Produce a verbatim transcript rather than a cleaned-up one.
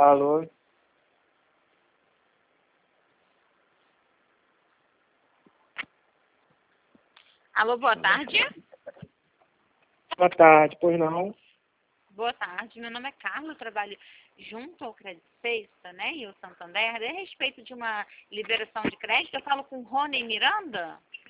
Alô? Alô, boa tarde. Boa tarde, pois não? Boa tarde, meu nome é Carla, eu trabalho junto ao Credit Sexta, né, e o Santander, a respeito de uma liberação de crédito. Eu falo com Rony Miranda.